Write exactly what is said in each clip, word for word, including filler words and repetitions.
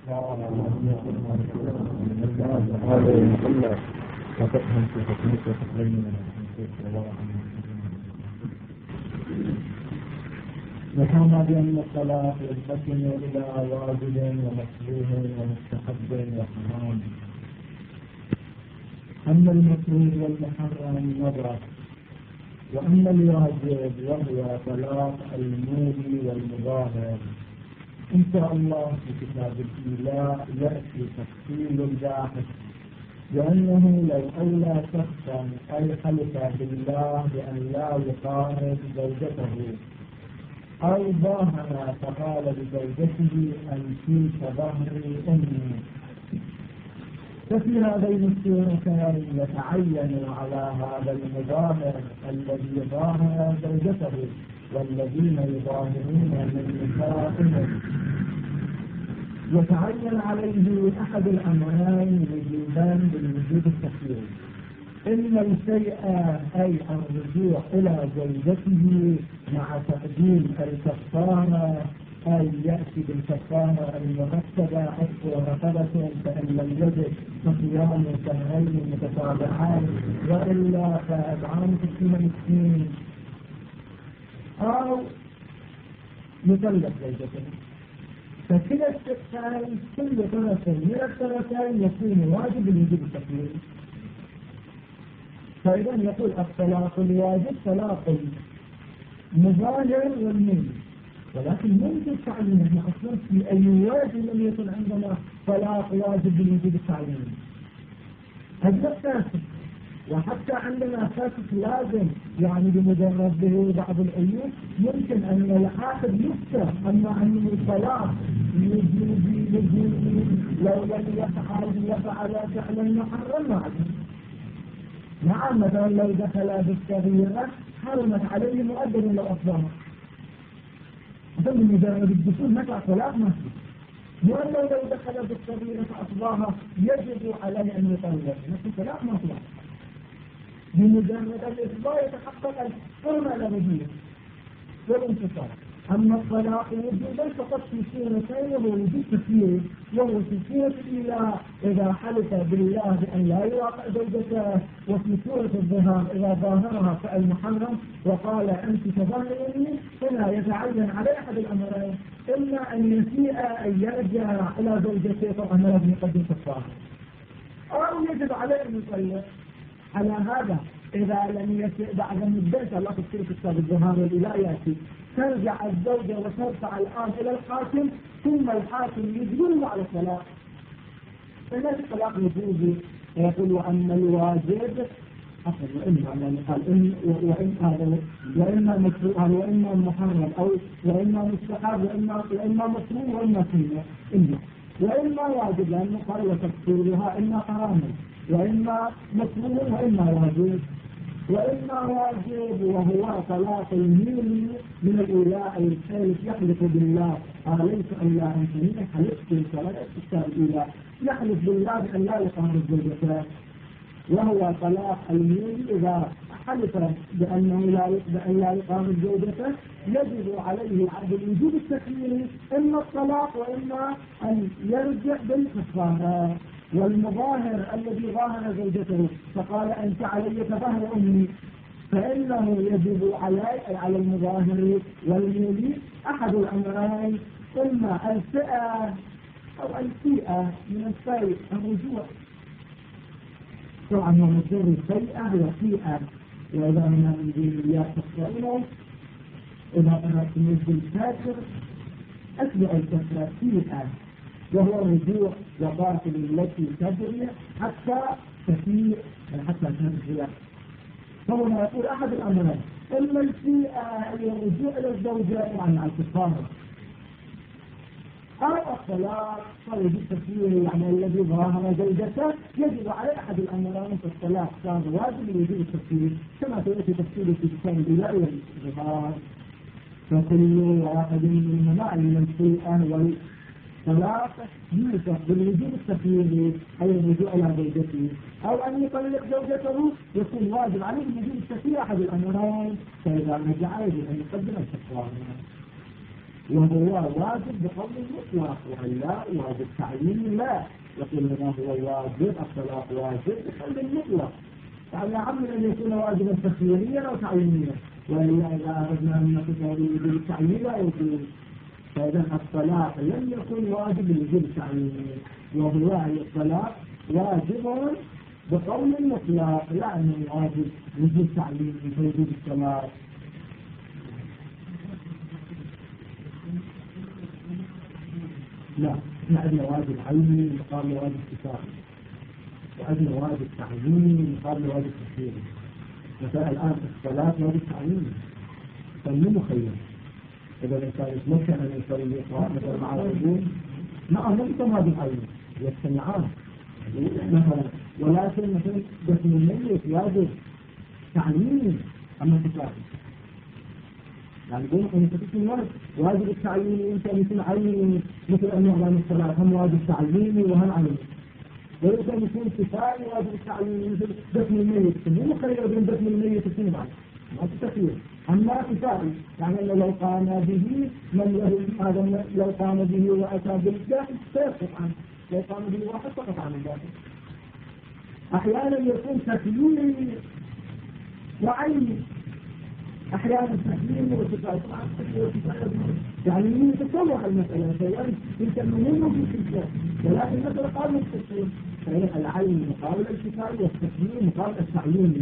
وتفهم في تكنيك وتقليل من ذكرنا بأن الصلاة ينقسم إلى واجب ومكروه ومستحب وحرام. أما المكروه والمحرم نظرة، وأما الواجب وهو صلاة المولي والمظاهر إن شاء الله في كتاب الإيلاء يأتي تفصيل الباحث، لأنه لو أولى شخصا أي حلف بالله بأن لا يقارب زوجته أو ظاهر فقال لزوجته أنت ظهري أمي، ففي هذين الصورتين يتعين على هذا المظاهر الذي ظاهر زوجته والذين يظاهرون من نسائهم يتعين عليه أحد الأمرين وجوبان بالوجوب التخييري: إما الشيء أي الرجوع إلى زوجته مع تقديم الكفارة، أي يأتي بالكفارة المرتبة عتق ورقبة فإن لم يجد فصيام شهرين متتابعين وإلا فإطعام ستين مسكين، أو يطلق زوجته. فكلا الشقين كل طرف من الطرفين يكون واجب الوجوب التكليفي. فإذا يقول الطلاق الواجب طلاق المظاهر والمولي، ولكن ممكن تعليم احنا اصلا في اي واجب لم يكن عندنا طلاق واجب بالوجوب التعليمي، هذا فاسد. وحتى عندنا فاسد لازم يعني بمجرد به بعض العيوب ممكن ان العاقد يفتى، اما انه الطلاق لو لم يفعل يفعل فعلا محرما. نعم، مثلا لو دخل بالصغيرة حرمت عليه مؤذن لو أصبحها، ثم مجرد الدخول متى طلاق مسجد، وأنه لو دخل بالصغيرة فأصبحها يجب عليه أن يطلق نفس طلاق مسجد. بمجرد الإصباح يتحقق الحرمة الأبدية والانتصار. أما الطلاق وجوبا فقط في سورتين وهو وجود تكليف، وهو في سورة الإيلاء إذا حلف بالله بأن لا يواقع زوجته، وفي سورة الظهار إذا ظاهرها كالمحرم وقال أنت تظاهرني، هنا يتعين على أحد الأمرين: إما أن يسيء أن يرجع إلى زوجته طبعا لازم يقدم كفارة، أو يجب عليه أن يطلق. على هذا إذا لم يسيء بعد مدة الله تفسير في كتاب الظهار والإيلاء يأتي ترجع الزوجة وترفع الآن إلى الحاكم، ثم الحاكم يجبره على الطلاق. فلا الطلاق وجوبي يقول وأما الواجب أصل وإما يعني قال إن وإن وإما مكروه وإما محرم أو وإما مستحب وإما وإما مكروه وإما سنة إما وإما واجب، لأنه قال وتفسيرها إما حراما وإما مكروه وإما واجب. وإما واجب وهو طلاق المولي من الإيلاء أي الحلف يحلف بالله عليك أن لا أنتني حلفت في صلاة كتاب الإيلاء، يحلف بالله بأن لا يقام الزوجتان. وهو طلاق المولي إذا حلف بأنه لا بأن لا يقام الزوجتان يجب عليه عبد الوجوب التكليفي إما الطلاق وإما أن يرجع بالكفارة. والمظاهر الذي ظاهر زوجته فقال أنت علي كظهر أمي، فإنه يجب علي على المظاهر والمولي أحد الأمرين: إما الفئة أو الفئة من الشيء الرجوع. طبعا هو مصدر الفئة وفئة، وإذا هنا من دينيات الصغيرة إذا أردت نزل الكافر أتبع الكفر فئة، وهو الرجوع وقاتل التي تجري حتى تفيء حتى تنزل. فهنا يقول أحد الأمرين: إما الفئة هي الرجوع إلى الزوجة عن الكفارة، أو الطلاق فيجب تفسيره يعني الذي ظاهر زوجته يجب على أحد الأمرين في الطلاق صار واجب لوجود التفسير كما سيأتي تفسيره في كتاب الإيلاء والظهار. فكل واحد منهما من الفئة والطلاق يوصف بالوجود التفسيري أي الرجوع إلى زوجته، أو أن يطلق زوجته يكون واجب عليه وجود التفسير أحد الأمرين، فإذا رجع يجب أن يقدم الكفارة. وهو واجب بقول المطلق، ولا واجب تعيين لا. يقول لنا هو واجب الطلاق واجب بقول المطلق، يعني عمل أن يكون واجبا تخييريا أو تعيينيا، وإلا إذا أردنا أن نقول بوجوب التعيين لا يجوز. فإذا الطلاق لم يكن واجب بوجوب التعيين، وهو الطلاق واجب بقول المطلق، يعني واجب وجوب تعيين بوجوب الطلاق. لا، احنا عندنا واجب عيني مقابل واجب كفائي، وعندنا واجب تعييني مقابل واجب تخييري. مثلا الآن الصلاة واجب تعييني، فمن مخير؟ إذا الإنسان يتمكن أن يصلي يقرأ مثلا مع الرجل، نعم ليس واجب عيني، يجتمعان مثلا، ولكن مثلا باسم الميت واجب تعييني أما كفائي. يعني بين أن تكون واجب التعييني أنت مثل عيني، مثل أن يعلم الصلاة هم واجب تعييني وهم عيني، ويمكن يكون كفائي واجب التعييني مثل دفن الميت، مو مخير بين دفن الميت واثنين بعد ما تستخير. أما كفائي يعني لو قام به من له هذا، لو قام به وأتى بالداخل سيسقط عنه، لو قام به واحد سقط عن الداخل. أحيانا يكون تكليمي وعيني، أحيانا تكليمي وكفائي، يعني من تتوضح المسألة شيئا يمكن من وجود الكفاء، ولكن مثلا قال التكليم فهي العين مقابل الكفاء والتكليم مقابل التعيين.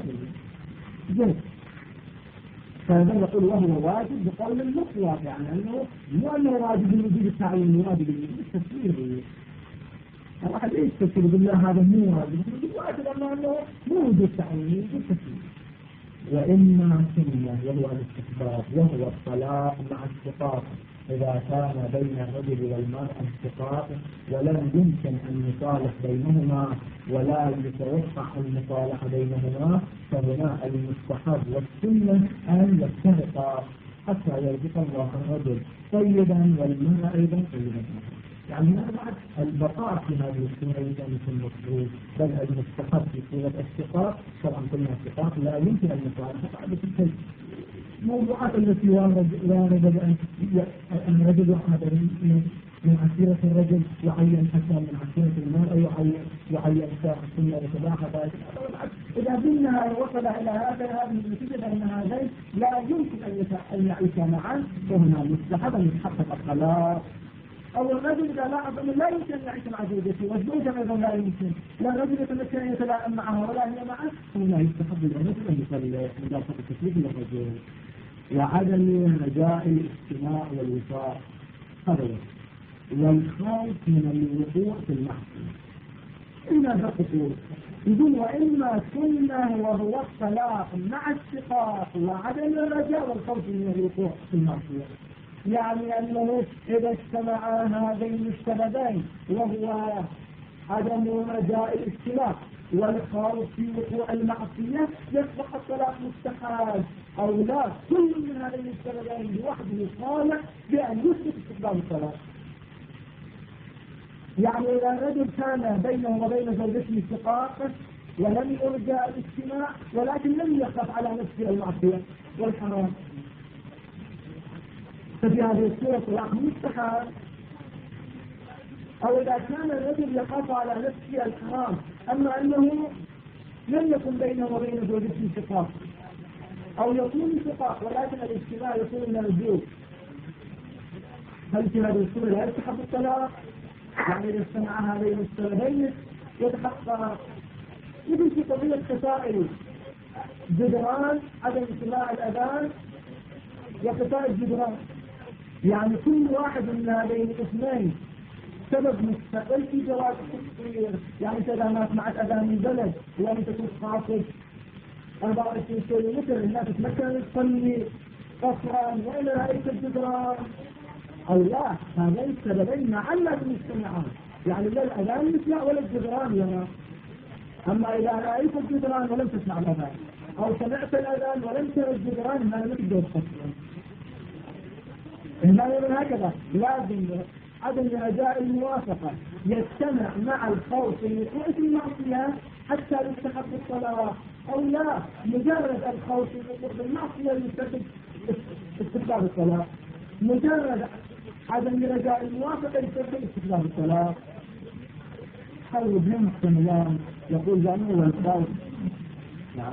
جيد. فهذا نقول وهو واجب بقول المطلق، يعني أنه مو أنه واجب الوجود التعيين، واجب الوجود التكليم. الواحد ايش تفسير بالله هذا مو واجب، واجب أنه مو وجود تعيين، وجود تكليم. وإما سنة وهو الاستحباب، وهو الطلاق مع الشقاق إذا كان بين الرجل والمرأة اشتقاق ولم يمكن أن يصالح بينهما ولا يتوقع المصالحة بينهما، فهنا المستحب والسنة أن يفترقا حتى يرزق الله الرجل طيبا والمرأة أيضا طيبا. يعني هذا بعد البقاء في هذه الصورة يمكن يكون مطلوب، بل المستحب في صورة الاشتقاق. طبعا كل اشتقاق لا يمكن أن يصالح بعد تلك الموضوعات التي وارد بأن أن الرجل يحمد من عشيرة الرجل يعين حتى من عشيرة المرأة يعين يعين ساعة السنة وتباعها. إذا قلنا وصل إلى هذا هذه النتيجة أن هذين لا يمكن أن يعيشا معا، وهنا مستحب أن يتحقق الطلاق. أو الرجل إذا لاحظ أنه لا يمكن أن يعيش مع زوجته، والزوجة أيضا لا يمكن، لا الرجل يتمكن أن يتلائم معها ولا هي معه، هنا يستحب للرجل أن يصلي مدافع التكليف للرجل وعدم رجاء الاجتماع والوفاء هذا والخوف من الوقوع في المعصية. إن تقول يقول وإما سنة وهو الطلاق مع الشقاق وعدم الرجاء والخوف من الوقوع في المعصية، يعني أنه إذا اجتمعا هذين السببين وهو عدم رجاء الاجتماع والخوف في وقوع المعصية يصبح الطلاق مستحال، أو لا كل من هذين السببين لوحده صالح بأن يثبت استقبال الطلاق. يعني إذا الرجل كان بينه وبين زوجته شقاق ولم يرجى الاجتماع ولكن لم يخف على نفسه المعصية والحرام، ففي هذه الصورة الطلاق مستحال. أو إذا كان الرجل يخاف على نفسه الحرام أما أنه لم يكن بينه وبين زوجته شقاق، أو يكون شقاق ولكن الاجتماع يكون من الزوج، هل في هذه الصورة لا يستحب الطلاق؟ يعني إذا اجتمع هذين السببين يتحقق. مثل في قضية خسائر جدران عدم سماع الأذان وخسائر الجدران، يعني كل واحد من هذين الاثنين سبب مستقل في جواز التصوير. يعني إذا مات معك أذان البلد ولم تكن خاطب أربعة وعشرين كيلومتر الناس تتمكن تصلي قصرا وإلى رأيت الجدران أو لا، هذين السببين معا لازم يجتمعان، يعني لا الأذان يسمع ولا الجدران يرى. أما إذا رأيت الجدران ولم تسمع الأذان أو سمعت الأذان ولم ترى الجدران ما لم تقدر تصلي. إنما من هكذا لازم عدم رجاء الموافقة يجتمع مع الخوف من وقوع المعصية حتى يستحق الصلاة، أو لا مجرد الخوف من وقوع المعصية يستحق استحقاق الصلاة. مجرد عدم رجاء الموافقة يسبب استخدام الطلاق. حلو بهم محتملان يقول لأنه والقول نعم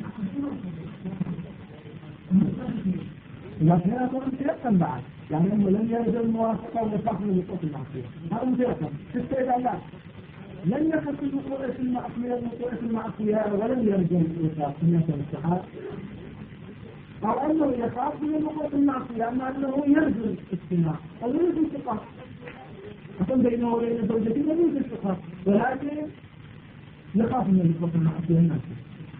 لكن هذا متيقن بعد، يعني أنه لم يرد الموافقة ويخاف من وقوع المعصية، هذا متيقن. استئذان لن يخف الوقوع في المعصية الوقوع في المعصية ولم يرد الوقوع في الاستحقاق، أو أنه يخاف من الوقوع في المعصية أما أنه يرجو الاجتماع أو يرجو الاتفاق. أقول بينه وبين زوجته لم يرجو الاتفاق ولكن يخاف من الوقوع في المعصية النفسية.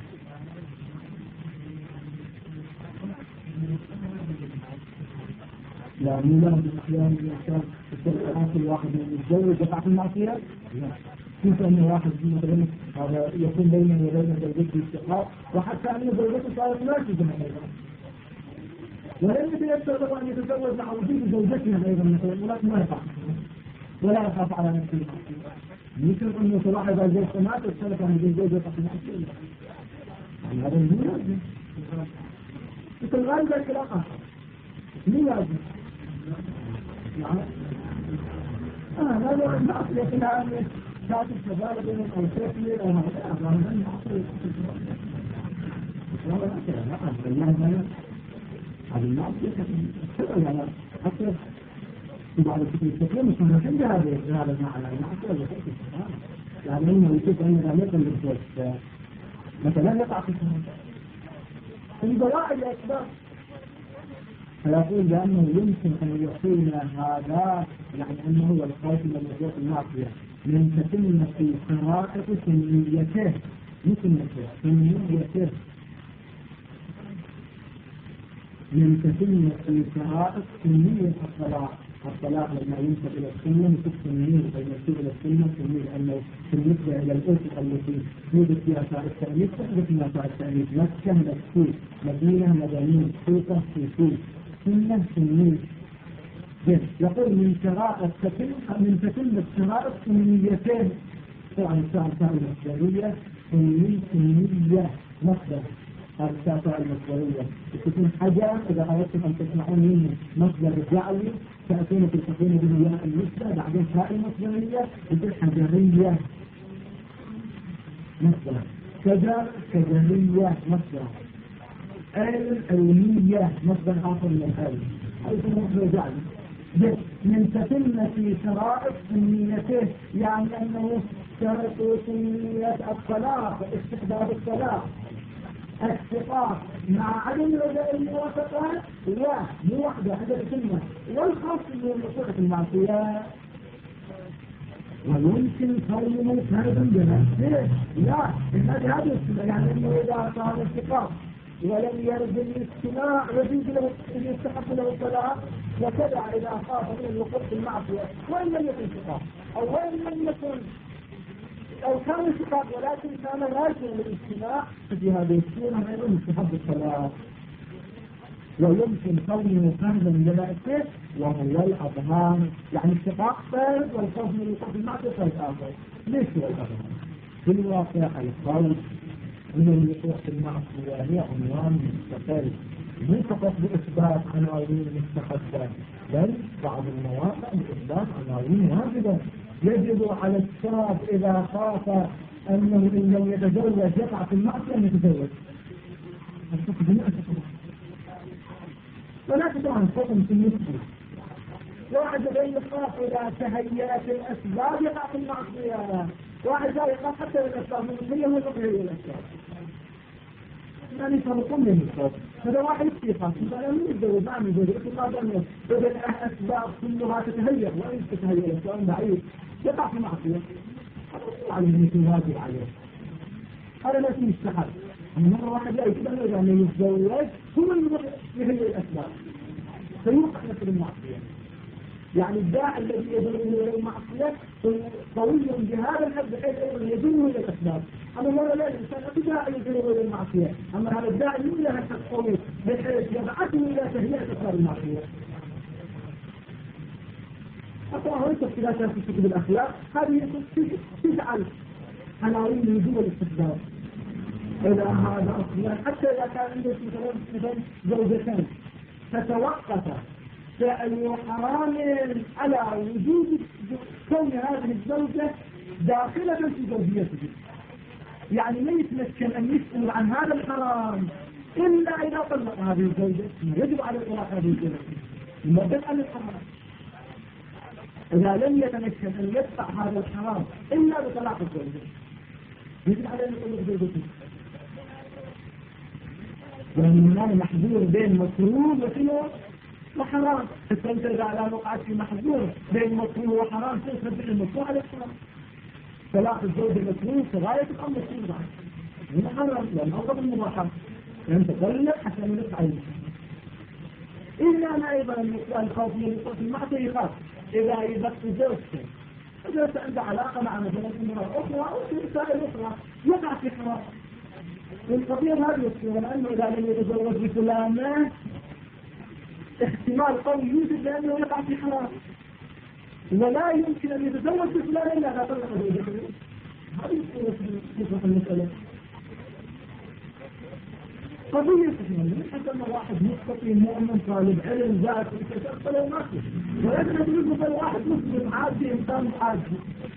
لا مو له بالأحيان الإنسان يستطيع كل واحد من يتزوج يقع في المعصية؟ لا. كيف أن واحد مثلا هذا يكون بينه وبين زوجته استحقاق وحتى أن زوجته صارت لا تجمع أيضا، ولم يتيسر أن يتزوج مع وجود زوجته أيضا مثلا ولكن ما يقع ولا يخاف على نفسه. يمكن أن تلاحظ زوجته ما تختلف عن زوجته يقع في المعصية، يعني هذا مو لازم. مثل غالب العلاقة مو لازم. نعم. آه هذا المعصية في العالم كانت كذلك بين أو سيكلي أو هذا هذا المعصية. والله لا كذا لا أقل الله هذا المعصية كذا يعني حتى بعد كل التكلم مش ممكن بهذا هذا المعنى المعصية اللي تأتي يعني إنه يشوف أن لا يقل بالجوز مثلا يقع في البواعي الأسباب. فيقول بأنه يمكن أن يكون هذا يعني أنه هو الخوف من وقوع المعصية من تتم في شرائط سنيته مثل سنيته من تتم في شرائط سنية الطلاق. الطلاق لما ينسب إلى السنة يكون سنية أو ينسب إلى السنة سنية لأنه بالنسبة إلى الأسرة التي توجد فيها شرائط التأنيث تحدث فيها شرائط التأنيث مكة مكسوس مدينة مدنية سوقة سوسوس سنة سنية. يقول من شرائط تتم من تتم الشرائط سنيتين طبعا الشرائط المصدرية سنية سنية مصدر هذه الشرائط المصدرية تكون حاجة إذا أردتم أن تسمعون منه مصدر جعلي تأتون في التقويم بالياء المصدر بعدين شرائط المصدرية تكون حجرية مصدر شجر شجرية مصدر علمية مصدر آخر من العلم هذا مصدر جعلي. من تتم في شرائط سنيته يعني أنه شرط سنية الطلاق استحباب الطلاق اتفاق مع عدم رجاء الموافقات لا مو واحدة عدد سنة والخاص من الوقوع في المعصية ويمكن كونه فردا بنفسه لا هذا هذا يعني أنه إذا صار اتفاق ولم يرد الاجتماع يجوز له ان يستحق له الطلاق وكذا اذا خاف من الوقوع في المعصيه وان لم يكن اتفاق او وان لم يكن او كان اتفاق ولكن كان راجعا للاجتماع في هذه الصوره ايضا يستحق الطلاق. ويمكن كونه فردا بنفسه وهو الاظهار يعني اتفاق فرد والخوف من الوقوع في المعصيه فرد اخر. ليش هو الاظهار؟ في الواقع القول من الوقوع في المعصية هي عنوان مستقل مو فقط بإثبات عناوين مستحدثة بل بعض المواقع بإثبات عناوين واجبة. يجب على الشاب إذا خاف أنه إن لم يتزوج يقع في المعصية أن يتزوج. ولكن طبعا حكم في النسبة واحد غير يخاف إذا تهيأت الأسباب يقع في المعصية واحد لا يخاف حتى الأسباب من هي وتقهي الأسباب يعني يفرقون بين الصوت هذا واحد يخاف مثلا من يتزوج ما من يتزوج ما دام إذا الأسباب كلها تتهيأ وإن تتهيأ الأسباب بعيد يقع في معصية هذا عليه مثل واجب عليه هذا لا يستحق. مرة واحد لا يتبنى أن يتزوج هو اللي يهيئ الأسباب فيوقع نفس المعصية. يعني الداعي الذي يدعو الى المعصيه قوي بهذا الحد بحيث يدعو الى الاسباب. اما مرة لا الانسان لا داعي يدعو الى المعصيه اما هذا الداعي من له الحد قوي بحيث يبعثه الى تهيئه اسباب المعصيه. اطلع هذه التفصيلات في كتب الاخلاق هذه تجعل عناوين وجوب الاستخدام الى هذا اصلا حتى اذا كان عنده مثلا زوجتين فتوقف فأي حرام على وجود كون هذه الزوجة داخلة في زوجيته، يعني لا يتمكن أن يسأل عن هذا الحرام إلا إذا طلق هذه الزوجة. يجب على طلاق هذه الزوجة مدد عن الحرام. إذا لم يتمكن أن يدفع هذا الحرام إلا بطلاق الزوجة يجب عليه أن يطلق زوجته. يعني هنا محظور بين مكروه وشنو وحرام. فأنت إذا على وقعت في محظور بين مكروه وحرام تنسب المكروه على الحرام. طلاق الزوج المكروه في غاية الأمر مكروه هنا حرام لأن أفضل المباحة لأن تطلق حتى يدفع المكروه. إلا أنا أيضا الخوف من الخوف المعصية يخاف إذا يبقى زوجته إذا عنده علاقة مع مثلا امرأة أخرى أو رسائل أخرى يقع في حرام. القضية هذه الصورة لأنه إذا لم يتزوج بفلانة احتمال قوي يوجد لأنه يقع في حرام، ولا يمكن أن يتزوج بفلانة إلا إذا طلق زوجته. هذه الصورة المسألة قضية يعني حتى أن واحد مستقيم مؤمن طالب علم ذات يتشكل المسلم ولكن يجب أن واحد مسلم عادي إنسان عادي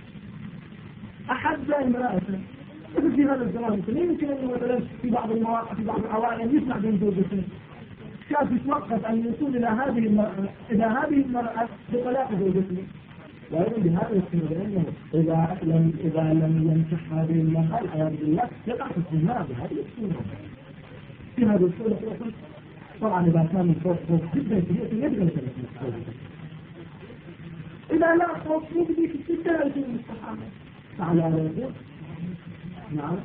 أحد امرأته في هذا الزمان يمكن أنه مثلا في بعض المواقع في بعض العوائل يسمع بين زوجتين كيف يتوقف أن يوصل إلى هذه المرأة إلى هذه المرأة بطلاق زوجته. وأيضا بهذا السبب لأنه إذا لم إذا لم ينكح هذه المرأة العياذ بالله يقع في الزنا بهذه الصورة. في هذه الصورة طبعا إذا كان الخوف خوف جدا كبير يجب أن يكون إذا لا خوف يجب في الستة لا يكون مستحامة تعالى على يقول نعم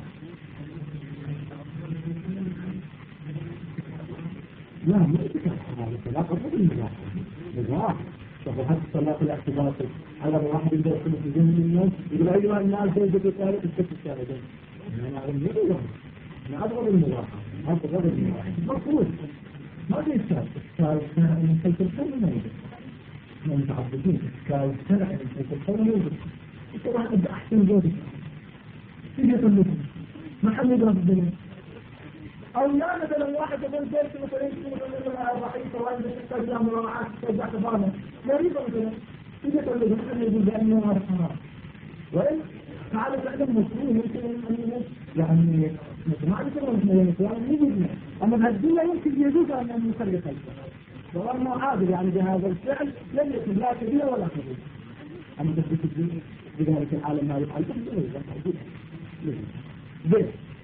لا ما يتكلم هذا لا قبل المجاح مجاح شوفوا حتى الصلاة الاعتباطي على واحد يبدأ يكون في جنة الناس يقول أيها الناس زوجة الثالث الكتب الثالثين أنا أعلم يقول أنا أضغط المجاحة هذا غير المجاحة مفروض ما في إشكال إشكال من حيث الحل ما يوجد احنا متعبدين إشكال سرع من حيث الحل ما يوجد طبعا أبدأ أحسن زوجة تيجي تطلبها محل يضرب الدنيا أو لا مثلا واحد يقول بيت مثلا يكون مثلا ضعيف وعنده ستة أيام مراعاة ترجع تبارنا مريضة مثلا تيجي تقول له محل يقول بأنه هذا حرام وإن تعالى تعلم مسؤول يمكن أن يعني ما عرف أنه مثلا يجوز أما بهالدنيا يمكن يجوز أن يسرق الفعل والله عادل يعني بهذا الفعل لم يكن لا كبير ولا كبير. أما تثبت الدين بذلك العالم ما يفعل به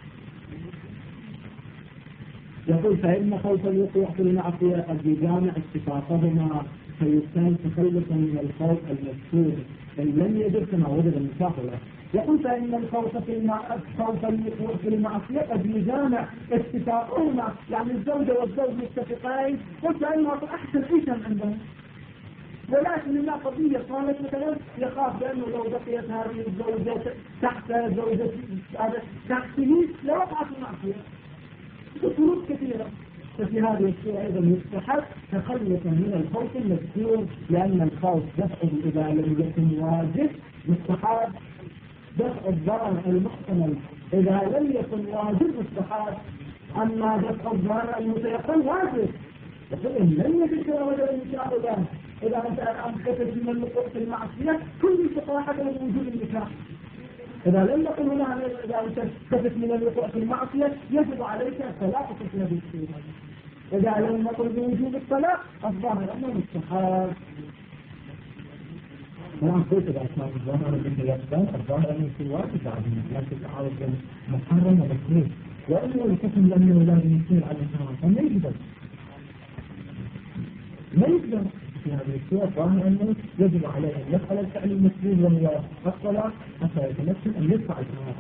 يقول فإن خوف الوقوع في المعصية قد يجامع اتفاقهما فيكون تخلصا من الخوف المذكور إن لم يجد كما وجد المسافرة. يقول فإن الخوف في خوف الوقوع في المعصية قد يجامع اتفاقهما يعني الزوجة والزوج متفقين قلت أنه أحسن عيشا عندهم ولكن لما قضية قالت مثلا يخاف بأنه لو بقيت هذه الزوجة تحت زوجة تحته لوقعت المعصية بشروط كثيرة. ففي هذه الصورة أيضا يستحب تخلصا من الخوف المذكور لأن الخوف دفعه إذا لم يكن واجب مستحب دفع الضرر المحتمل إذا لم يكن واجب مستحب أما دفع الضرر المتيقن واجب. يقول إن لم يجد وجد إن شاء الله إذا أنت أنكتت من الوقوع في المعصية كل استطاعة من وجود النكاح. إذا لم يكن هنا إذا أنت أنكتت من الوقوع في المعصية يجب عليك الطلاق في هذه الصورة. إذا لم يكن بوجود الطلاق الظاهر أنه مستحب. طبعا قلت إذا كان الظاهر أنه يقبل الظاهر أنه في واجب بعد لكن تعارض بين محرم ومكروه وأنه الحكم لم يولد يصير على الحرام فما يقدر ما يقدر في هذه الصورة ظاهر أنه يجب عليه أن يفعل الفعل المسلول وهو الصلاة حتى يتمكن أن يدفع الحرام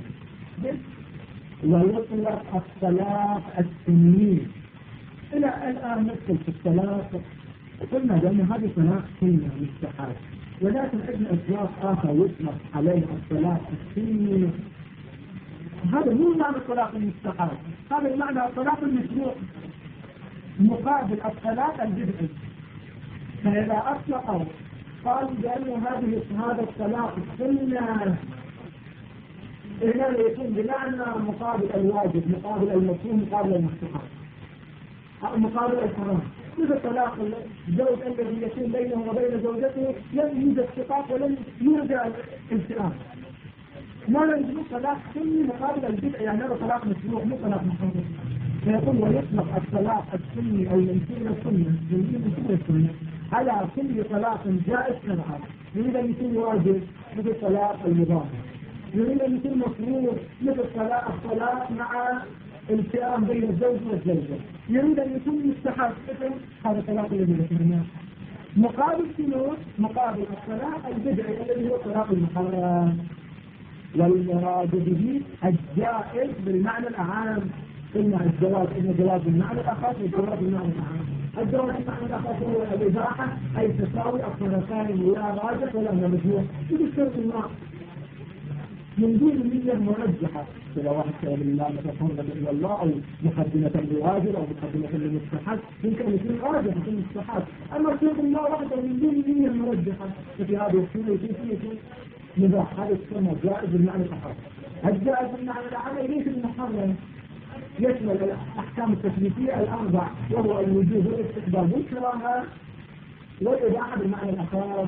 ويطلق الصلاة السنين إلى الآن ندخل في الصلاة قلنا لأن هذه صلاة سنة مستحاة ولكن عندنا إطلاق آخر يطلق عليه الصلاة السنين. هذا مو معنى الصلاة المستحاة هذا معنى الصلاة المشروع مقابل الصلاة البدعية. فإذا أطلقوا قالوا بأن هذه هذا الصلاة السنة هنا يكون بمعنى مقابل الواجب مقابل المسلم مقابل المستحب مقابل الحرام مثل طلاق الزوج الذي يكون بينه وبين زوجته لم يوجد شقاق ولم يرجع الالتئام. ما نجد طلاق سني مقابل البدع، يعني هذا طلاق مشروع مو طلاق محرم. فيقول ويطلق الطلاق السني او يمكن السنه يمكن السنه على كل طلاق جائز شرعا. يريد ان يكون واجب مثل طلاق المضاهر، يريد ان يكون مفروض مثل طلاق الطلاق مع التئام بين الزوج والزوجه، يريد ان يكون مستحب مثل هذا الطلاق الذي ذكرناه. مقابل شنو؟ مقابل الطلاق البدعي الذي هو طلاق المحرم. والمراد به الجائز بالمعنى الأعام. قلنا الجواز إن جواز بالمعنى الأخص والجواز بالمعنى الأعام. الجواز بالمعنى الأخص هو الإباحة أي تساوي الطرفين لا راجح ولا مرجوح. بشرط ما من دون نية مرجحة، إذا واحد سأل الله متفرد إلى الله أو مقدمة لواجب أو مقدمة لمستحب يمكن أن يكون راجح في المستحب. أما شرط الله وحده من دون نية مرجحة ففي هذه الصورة يكون يكون مباح. هذا يسمى جائز بالمعنى الأخص. الجائز بالمعنى الأعام ليس المحرم، يشمل الأحكام التكليفية الأربع وهو الوجوب والاستحباب والكراهة والإباحة بالمعنى الأخص،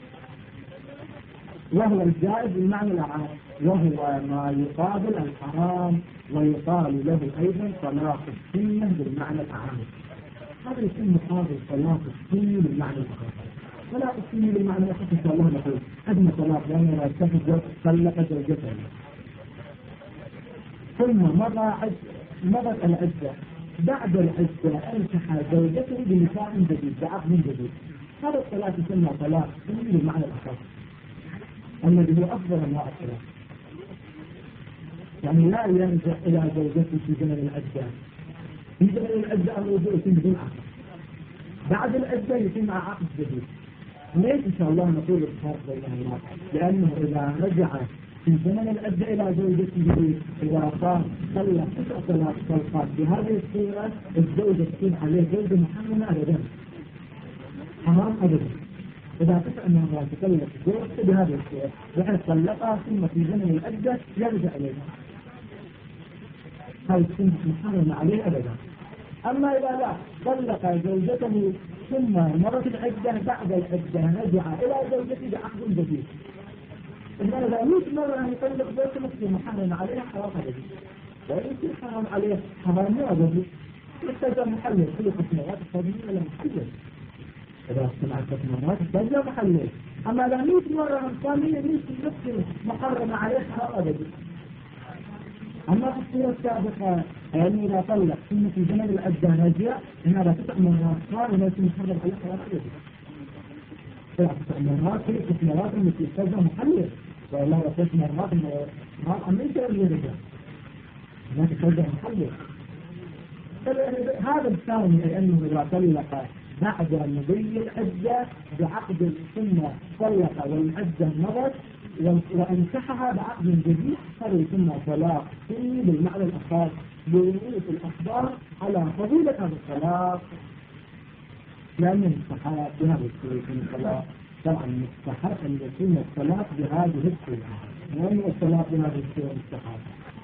وهو الجائز بالمعنى العام، وهو ما يقابل الحرام ويقال له أيضا طلاق السنة بالمعنى العام. هذا يسمى مقابل طلاق السنة بالمعنى الأخص. طلاق السنة بالمعنى الأخص إن شاء الله نقول أدنى طلاق لأنه لا يتخذ طلق زوجته ثم مضى مضت العدة، بعد العدة أنكح زوجته بنكاح جديد بعقد جديد. هذا الطلاق يسمى طلاق السنة بالمعنى الأخص الذي هو أفضل أنواع الطلاق. يعني لا يرجع إلى زوجته في زمن العدة. في زمن العدة الرجوع يتم بدون عقد، بعد العدة يتم عقد جديد. ليش إن شاء الله نقول الفرق بينهما؟ لأنه إذا رجع في زمن العدة إلى زوجته إذا صار طلق تسع طلاق طلقات بهذه الصورة الزوجة تكون عليه زوجة محرمة أبدا، حرام أبدا. إذا تسع مرات تطلق زوجته بهذه الصورة بحيث طلقها ثم في زمن العدة يرجع إليها، هذه تكون محرمة عليه أبدا. أما إذا لا طلق زوجته ثم مرت العدة بعد العدة رجع إلى زوجته بعقد جديد، إذا إذا مئة مرة أن يطلق زوجته تصير محرم عليها حرام أبدي، وإن يصير حرام عليه حرام مو أبدي يحتاج محلل كل قسمات الصديق إلى محلل. إذا سمعت مرات تحتاج محلل. أما إذا مئة مرة ثانية يصير محرم عليه حرام أبدي. أما في الصورة السابقة يعني إذا طلق ثم في زمن العدة رجع إن هذا تسع مرات صار وليس محرم عليه حرام أبدي. تسع مرات في تسع مرات التي يحتاج محلل، ولا تسع مرات مرات أم ليس الرجال ما تحتاج محلل. هذا الثاني أي أنه إذا طلق بعد مضي العدة بعقد ثم طلق والعدة مضت وانكحها بعقد جديد هذا يسمى طلاق سني بالمعنى الأخص لرؤوس الأخبار على فضيلة هذا الطلاق، لأن المستحب بهذه الصورة الطلاق طبعا مستحب أن يكون الطلاق بهذه الصورة، وأن الطلاق بهذه الصورة مستحب.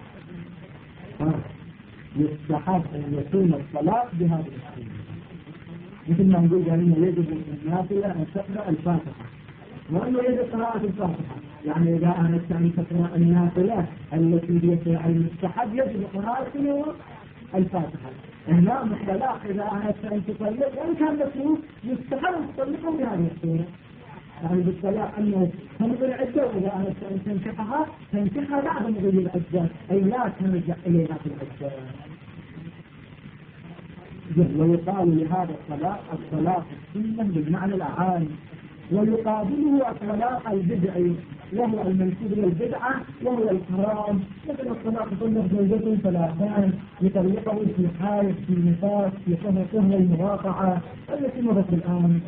يستحب أن يكون الطلاق بهذه الصورة، مثل ما نقول أنه يجب النافلة أن تقرأ الفاتحة، وأنه يجب قراءة الفاتحة. يعني إذا أردت أن تقرأ النافلة التي هي المستحب يجب قراءة الفاتحة. هنا الطلاق إذا أردت أن تطلق وإن كان مكروه يستحب أن تطلقه بهذه الصورة. يعني بالطلاق أنه تمضي العدة وإذا أردت أن تنكحها تنكحها بعد مضي العدة أي لا ترجع إليها في العدة. ويقال لهذا الطلاق الطلاق السنة بالمعنى الأعام، ويقابله الطلاق البدعي وهو المنسوب الى البدعة وهو الحرام. مثل الطلاق يطلق زوجته ثلاثان يطلقه في حائض في نفاس في طهر المراقعة التي مرت الآن.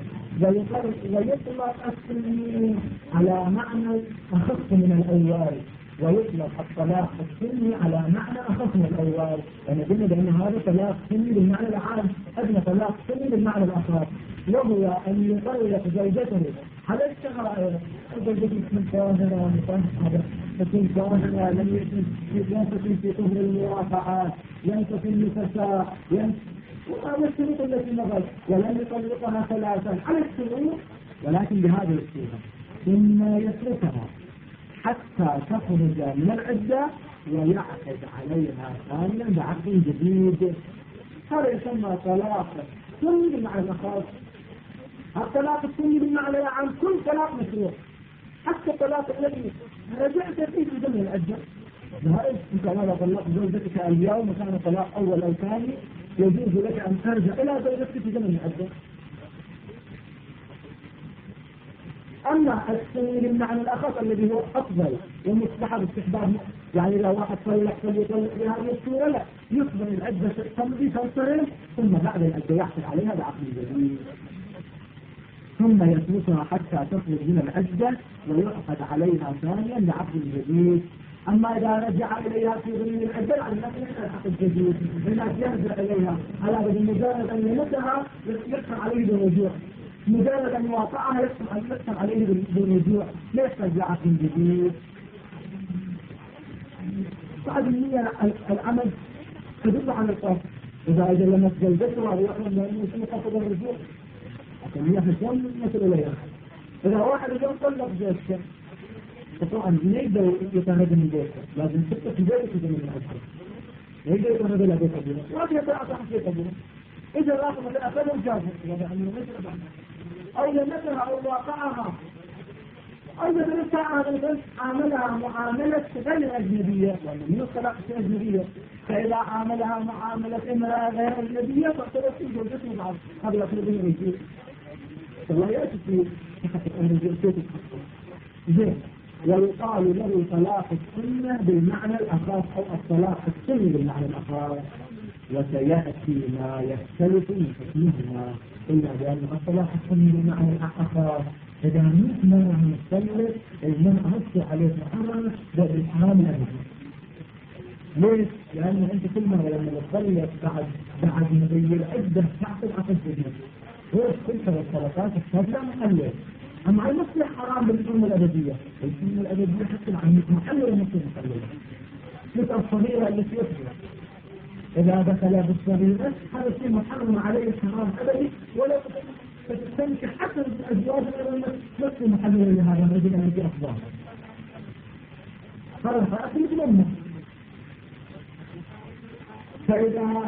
ويطلق السني على معنى أخص من الأول، ويطلق الطلاق السني على معنى أخص من الأول. يعني قلنا بأن هذا طلاق سني بالمعنى العام، أدنى طلاق سني بالمعنى الأخص، وهو أن يطلق زوجته على الشهر زوجته تكون طاهرة مطهرة تكون طاهرة لم يكن في طهر المراقعة لم تكن نفساء وهذا الشروط التي مضت ولم يطلقها ثلاثا على الشروط ولكن بهذه الصورة ثم يتركها حتى تخرج من العدة ويعقد عليها ثانيا بعقد جديد. هذا يسمى طلاق السني بالمعنى الخاص. الطلاق السني بالمعنى عن كل طلاق مشروع، حتى الطلاق الذي رجعت فيه في ضمن العدة. بهذا انت لو طلقت زوجتك اليوم وكان طلاق اول او ثاني يجوز لك ان ترجع الى زوجتك في ضمن العدة. أما السني بالمعنى الأخص الذي هو أفضل ومستحب استحباب، يعني لو واحد طلق فليطلق بهذه الصورة، لا، يقبل العدة تمضي تنصرم ثم بعد العدة يحصل عليها بعقد جديد، ثم يتركها حتى تخرج من العدة ويعقد عليها ثانيا بعقد جديد. أما إذا رجع إليها في ضمن العدة يعني ما يحصل عقد جديد، الناس يرجع إليها على مجرد أن يمسها يحصل عليه بالرجوع، مجرد أن يواقعها يحصل عليه بالرجوع، لا يحصل بعقد جديد. بعد النية العمل تدل على القصد، إذا إذا لم تجلدته أو يحصل أنه يقصد الرجوع النية في الجنة مثل إليها. إذا واحد اليوم طلق زوجته طبعا ما يقدر يتهرب من بيته، لازم تبقى في بيته في من العشرة، ما يقدر يتهرب إلى بيت أبوه، وهذا يتعاطى حسيت أبوه. إذا الآخر من أخذه جابه يعني مثل أو لمسها أو واقعها أو إذا لسه عاملها معاملة غير أجنبية، يعني من الطلاق الأجنبية، فإذا عاملها معاملة امرأة غير أجنبية فاعتبر في زوجته بعض. هذا يقول به الرجل والله يأتي في الرجل زين. ويقال له طلاق السنة بالمعنى الأخاص أو الطلاق السني بالمعنى الأخاص، وسيأتي ما يختلف من حكمهما إلا بأن الطلاق السني بالمعنى الأخاص إذا مئة مرة مختلف المرأة نص عليه محرم بالحرام الأبدي. ليش؟ لأنه أنت كل مرة لما تطلق بعد بعد مغير العدة تعطي عقد جديد، هو كل ثلاث طلقات السابقة محلل. أما المصلح حرام بالحرمة الأبدية، الحرمة الأبدية حتى العميق محلل ومصلح محلل. مثل الصغيرة التي يصبح إذا دخل بالصغيرة هذا الشيء محرم عليه الحرام أبدي، ولا تستمشي حتى الأزواج نفس محلل لهذا الرجل الذي أفضل. فرح أخيط لأمه. فإذا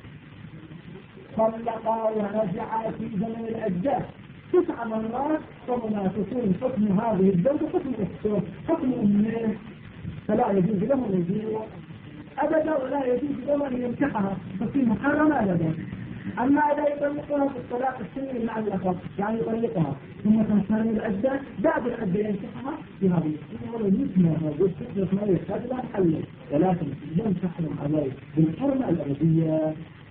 طلق ورجع في زمن العدة تسع مرات فهما تكون حكم هذه الزوجة حكم الأخت حكم أمه، فلا يجوز له الرجوع أبدا ولا يجوز له أن ينكحها ففي محرمة أبدا. أما إذا يطلقها في الطلاق السني مع الأخر يعني يطلقها ثم تنصرم العدة بعد العدة ينكحها في هذه الصورة يسمى موجود فكرة ما يحتاج لا تحلل، ولكن لم تحرم عليه بالحرمة الأبدية.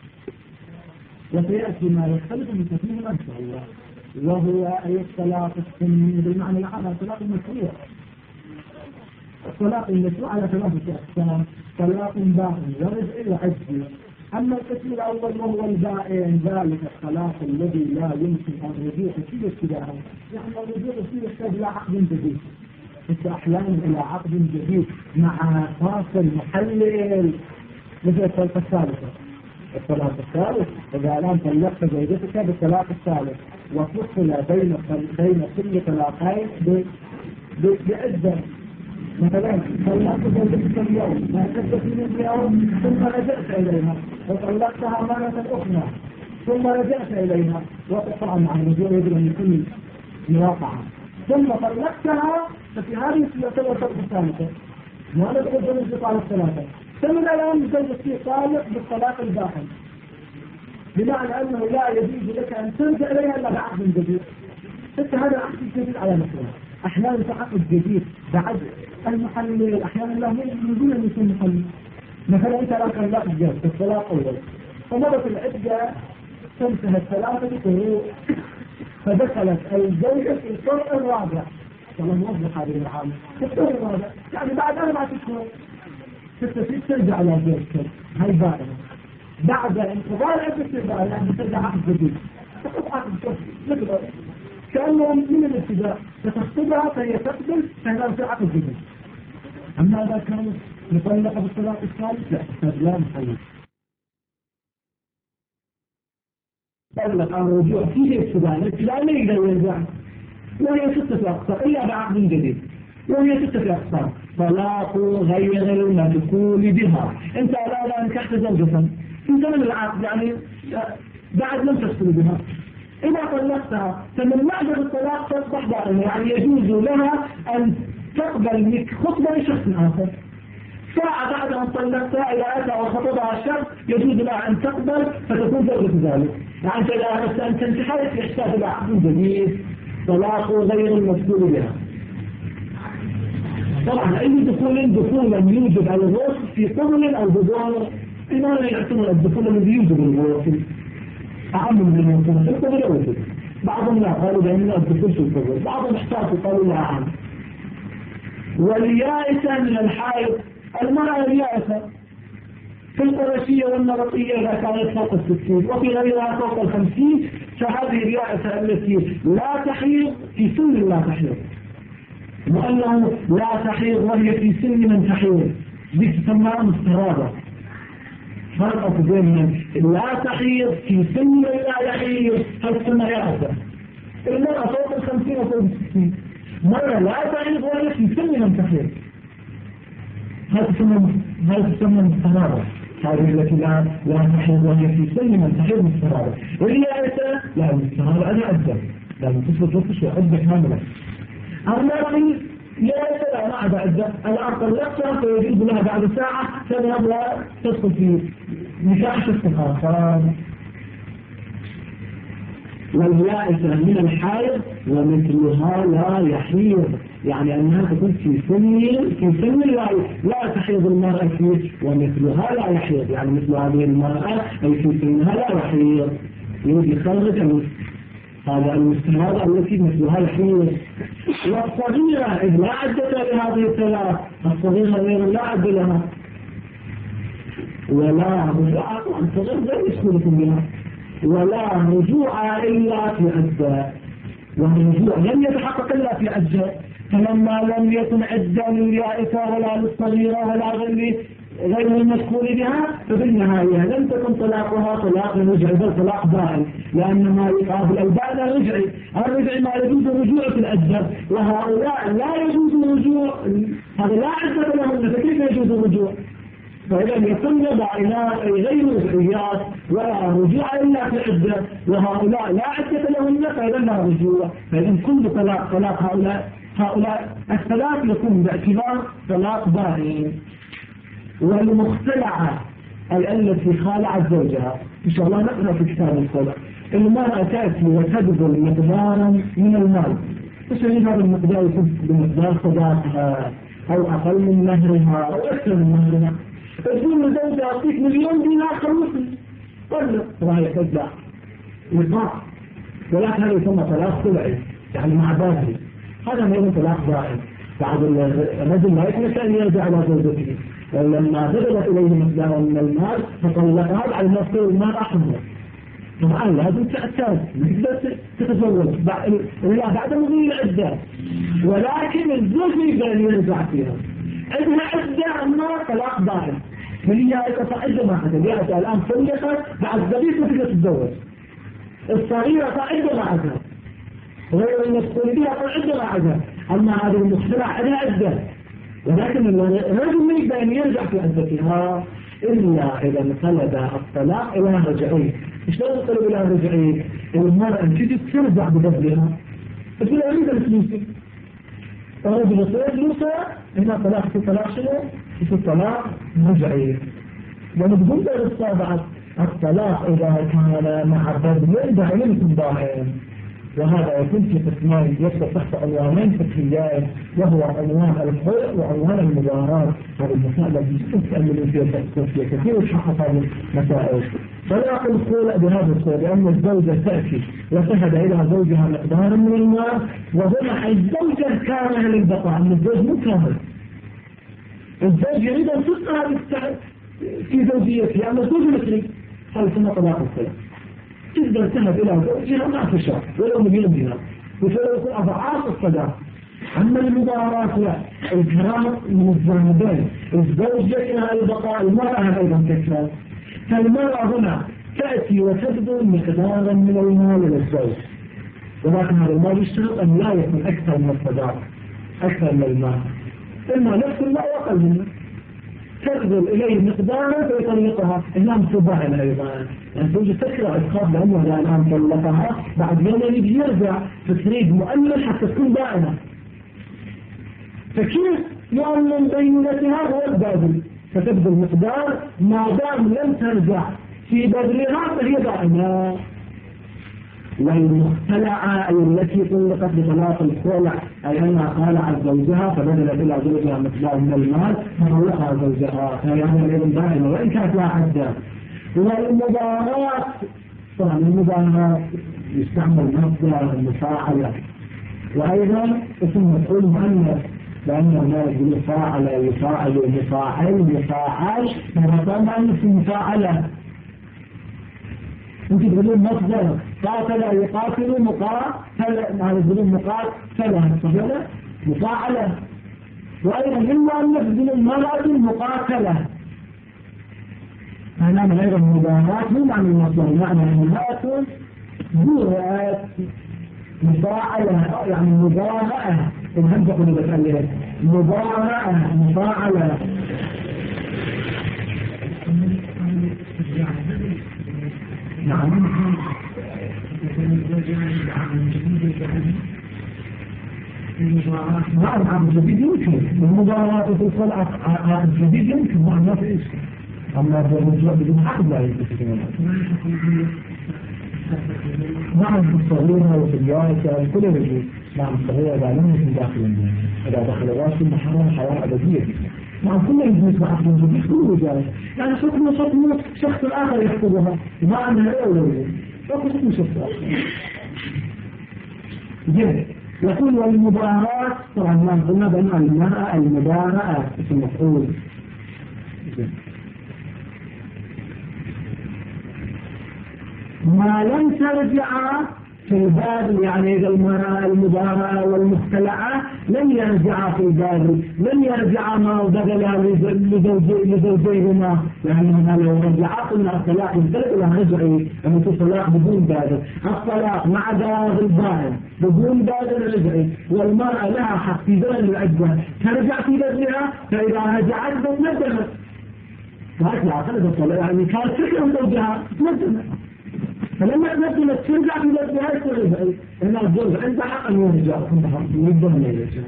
وسيأتي ما يختلف من تكميل إن شاء الله، وهو أي الطلاق السني بالمعنى العام الطلاق المشروع. الطلاق المشروع على ثلاثة أقسام: طلاق بائن ورجع وعجز. أما القسم الأول وهو البائن ذلك الطلاق الذي لا يمكن الرجوع فيه ابتداء، يعني الرجوع فيه يحتاج إلى عقد جديد، مثل أحيانا إلى عقد جديد مع فاصل محلل مثل الطلاق الثالثة. الطلاق الثالث إذا الآن طلقت زوجتك بالطلاق الثالث وفصل بين بين كل طلاقين بعدة، مثلا طلقت زوجتك اليوم ما تبدأ من اليوم ثم رجعت إليها وطلقتها مرة أخرى ثم رجعت إليها، وطبعا مع الرجوع يجب أن يكون مواقعة، ثم طلقتها ففي هذه الطلاق الثالثة ما ندخل ضمن الطلاق الثلاثة. ثم الآن زوجتي طالق بالطلاق الباحث، بمعنى أنه لا يجوز لك أن ترجع إليها إلا بعقد جديد. حتى هذا عقد جديد على نفسه، أحيانا عقد جديد بعد المحلل، أحيانا لا يجوز أن يكون محلل. مثلا أنت لا طلقت جد بالطلاق أول فمرت العدة تنتهي الثلاثة قروء فدخلت الزوجة في القرء الرابع، كما نوضح هذه العامة في القرء الرابع يعني بعد أربعة شهور تستطيع ترجع على زوجتك هاي بائنة بعد انقضاء العدة يعني ترجع عقد جديد، تحط عقد جديد كأنه من الابتداء فتخطبها فهي تقبل فهنا في عقد جديد. أما إذا كانت مطلقة بالطلاق الثالث لا لا محلل. طلق عن رجوع فيه ابتداء الابتداء لا يقدر يرجع وهي ستة أقسام إلا بعقد جديد وهي ستة أقسام طلاق غير المدخول بها. أنت الآن أنكحت زوجة في زمن العقد يعني بعد لم تدخل بها، إذا طلقتها فمن بعد الطلاق تصبح بائنة، يعني يجوز لها أن تقبل خطبة لشخص آخر. ساعة بعد أن طلقتها إذا أتى وخطبها الشخص يجوز لها أن تقبل فتكون زوجة ذلك. يعني أنت إذا أردت أن تنتحل يحتاج إلى عقد جديد طلاق غير المدخول بها. طبعا أي دخول دخولا يوجب على الوصف في قبل أو بدون، إنه يعتبر الدخول الذي يوجب الوصف أعم من الوصف في القبل أو الدخول. بعضهم لا قالوا بأنه الدخول في القبل، بعضهم احتاجوا قالوا لا أعم. واليائسة من الحائض، المرأة اليائسة في القرشية والنبطية إذا كانت فوق الستين وفي غيرها فوق الخمسين، فهذه اليائسة التي لا تحيض في سن لا تحيض، وأنه لا تحيض وهي في سن من تحيض، دي تسمى مسترابة. فرق بين لا تحيض في سن لا يحيض هل تسمى يائسة. المرأة فوق الخمسين وفوق الستين، مرة لا تحيض وهي في سن من تحيض، هل تسمى هل تسمى مسترابة. هذه التي لا لا تحيض وهي في سن من تحيض مسترابة. واليائسة لا مسترابة أنا أبدأ لازم تثبت وقتش عدة كاملة. التي يائسة لا ما عدا عدة، الآن طلقتها فيجوز لها بعد ساعة تذهب وتدخل في نكاح استخارة. واليائسة من الحائض ومثلها لا يحيض، يعني أنها تكون في سن في سن لا لا تحيض المرأة فيه ومثلها لا يحيض، يعني مثل هذه المرأة أي في سنها لا يحيض. يجي خرج هذا المستمرة التي مثلها يحيض. والصغيرة إذ لا عدة لهذه الثلاث، الصغيرة غير لا عد لها ولا رجوع، الصغير غير يسكنكم بها ولا رجوع إلا في عدة، والرجوع لم يتحقق إلا في عدة. فلما لم يكن عدة لليائسة ولا للصغيرة ولا غير غير المدخول بها، فبالنهاية لم تكن طلاقها طلاق رجعي بل طلاق بائن، لأن ما يقابل البائن رجعي، الرجعي ما يجوز الرجوع في العدة، وهؤلاء لا يجوز الرجوع، هذا لا عدة لهم فكيف يجوز الرجوع؟ فإذا يكون بائنات غير رجعيات ولا رجوع إلا في عدة، وهؤلاء لا عدة لهم فإذا لا رجوع. فإذا كل طلاق طلاق هؤلاء هؤلاء الثلاث يكون باعتبار طلاق بائن. والمختلعة أي التي خالعت زوجها، إن شاء الله نقرأ في كتاب الخلع. المرأة تأتي وتبذل مقدارا من المال، تشعر هذا المقدار يكون بمقدار صداقها أو أقل من مهرها أو أكثر من مهرها، تقول لزوجها أعطيك مليون دينار خلصني، قل رايح تدع وضع، ولكن هذا يسمى طلاق خلعي يعني مع باهي، هذا ما يكون طلاق بائن. بعض الرجل لا يمكن أن يرجع إلى زوجته، ولما بذلت إليه مقدارا من المال فطلقها على نفس المال أحمر. طبعا لازم تعتاد تقدر تتزوج إلا بعد مضي العدة، ولكن الزوج يقدر أن يرجع فيها. عندها عدة أما طلاق بائن، من هي عدة ما حدث، يعني الآن طلقت بعد ذلك ما تقدر تتزوج. الصغيرة عدة ما حدث، غير المسؤول بها عدة ما حدث، أما هذه المختلع عندها عدة، ولكن الرجل ما يقدر أن يرجع في عدتها إلا إذا انقلب الطلاق إلى رجعي. شلون انقلب إلى رجعي؟ المرأة تجي ترجع ببذلها تقول أريد الفلوس، الرجل يصير فلوسها، هنا طلاق في طلاق شنو؟ في طلاق رجعي. ونقول بالصابع الطلاق إذا كان مع بذل دائما يكون بائن، وهذا يكون في قسمين يدخل تحت عنوانين فقهيين، وهو عنوان الخلع وعنوان المباراة. هذه المسائل التي تتأمل فيها كثير وتحقق هذه المسائل. طلاق الخلع بهذا الصورة لأن الزوجة تأتي وشهد إلى زوجها مقدارا من المال، وهنا الزوجة كاملة للبقاء، أن الزوج مو كامل. الزوج يريد أن تسعى في زوجيته، أما الزوج مثلي، هذا يسمى طلاق الخلع. تقدر تذهب إلى زوجها ما في شر ولو مليون دينار، وفلو يكون أضعاف الصداق. أما المباراة لا، الكرام من الجانبين، الزوج لها البقاء، المرأة أيضا تكره. فالمرأة هنا تأتي وتبذل مقدارا من المال للزوج، ولكن هذا المال يشترط أن لا يكون أكثر من الصداق، أكثر من المال، إما نفس المال وأقل منه، تبذل إليه مقدارا فيطلقها. الآن تباهن أيضا، يعني توجد تكره إسقاط لأنه الآن طلقها بعد يوم يجي يرجع تسريد مؤمن حتى تكون بائنة. فكيف يؤمن بينتها هو الباذل، فتبذل مقدار ما دام لم ترجع في بذلها فهي بائنة. والمختلعة أي التي طلقت بطلاق الخلع أي أنها خالعت زوجها فبذلت إلى زوجها مقدار من المال فطلقها زوجها، فهي أيضا بائنة وإن كانت لا حد. والمباراة طبعا المباراة يستعمل مصدر المفاعلة، وأيضا اسم مفعول مؤنث لأنه لا يقول فاعل يفاعل مفاعل مفاعل فطبعا اسم مفاعلة. انت تقولون مصدر قاتل يقاتل مقاتل، هذا تقولون مقاتلة صحيح مفاعلة. وأيضا المؤنث تقولون المرأة مقاتلة. هنا من غير المباراة مو معنى المصدر، معنى أنها جرأت مفاعلة يعني مبارأة. الهمزة قولي بسألها مبارأة مفاعلة. نعم نعم عقد جديد يمكن المباراة في الصلاة، عقد جديد يمكن مع ما في اسم، أما بالنسبة بدون عقد لا يمكن. نعم في الصغيرة وفي الياسة كل يجوز. نعم الصغيرة إذا لم يكن داخل إذا دخل راسي محرم حياة أبدية. نعم كل يجوز مع عقد جديد كله جائز، يعني حكم حكم شخص آخر يحكمها ما عندها لا ولا ولا حكم حكم شخص آخر. جيد. يقول والمباراة طبعا ما قلنا بأن المرأة المباراة اسم مفعول. ما لم ترجع في الباب يعني إذا المرأة المباراة والمختلعة لم يرجع في الباب، لم يرجع ما بدلا لزوجيهما، لأنهما لو رجعا قلنا الطلاق يمتلك لها رجعي لما يكون طلاق بدون باب. الطلاق مع دار الباب بدون باب رجعي، والمرأة لها حق في بلد العدة ترجع في بلدها، فإذا رجعت بتندمت فأطلع خلص يعني كانت فكرة زوجها تندمت، فلما تنزلت ترجع في بلدها يستغيبها لأن الزوج عنده حق أن يرجع عنده حق يقدر أن يرجع.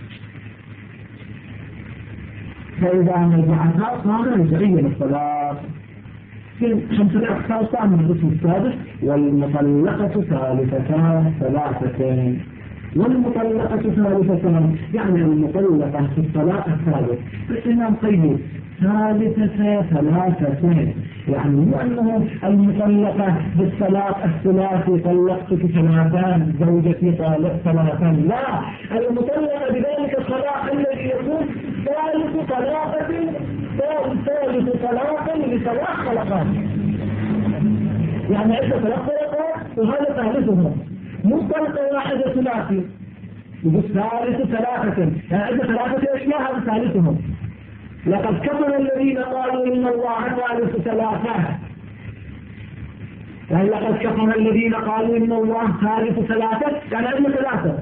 فإذا رجعتها صار رجعيا الطلاق. في خمسة أقسام صار من القسم السادس. والمطلقة ثالثتان ثلاثتين. والمطلقة ثالثتان يعني المطلقة في الطلاق الثالث الإمام قيد ثالثة ثلاثتين، يعني مو أنه المطلقة بالطلاق الثلاثي طلقتك ثلاثان زوجتي طالق ثلاثان، لا، المطلقة بذلك الطلاق الذي يكون ثالث طلاقة ثالث طلاق لثلاث طلقات، يعني عدة ثلاث طلقات وهذا ثالثهم، مو طلقة واحدة ثلاثي يقول ثالث ثلاثة، يعني عدة ثلاثة أشياء هذا ثالثهم. لقد كفر الذين قالوا إن الله ثالث ثلاثة، يعني لقد كفر الذين قالوا إن الله ثالث ثلاثة، يعني عندنا ثلاثة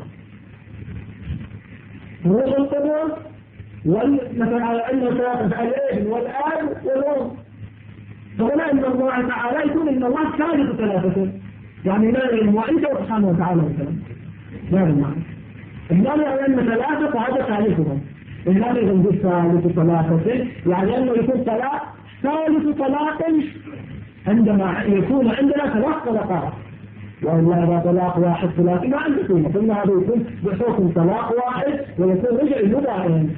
روح القبور والمثل على أنه ثلاثة الابن والآب والأم، فهنا إن الله تعالى يقول إن الله ثالث ثلاثة، يعني لا علم وإنت سبحانه وتعالى مثلا لا علم، إنما أن ثلاثة فهذا ثالثهم، إنما يقول ثالث ثلاثة يعني أنه يكون طلاق ثالث طلاق عندما يكون عندنا ثلاث طلقات، وإلا إذا طلاق واحد ثلاثي ما عنده قيمة، ثم هذا يكون بحكم طلاق واحد ويكون رجع مباين.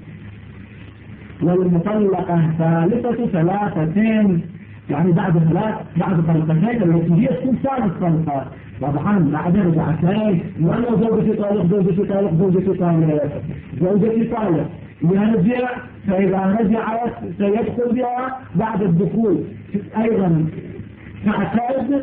والمطلقة ثالثة ثلاثتين يعني بعد ثلاث بعد طلقتين التي هي تكون ثالث طلقات، طبعا بعد رجعتين وأنا زوجتي طالق زوجتي طالق زوجتي طالق زوجتي طالق يرجع، فإذا رجعت سيدخل بها بعد الدخول أيضا تعتاد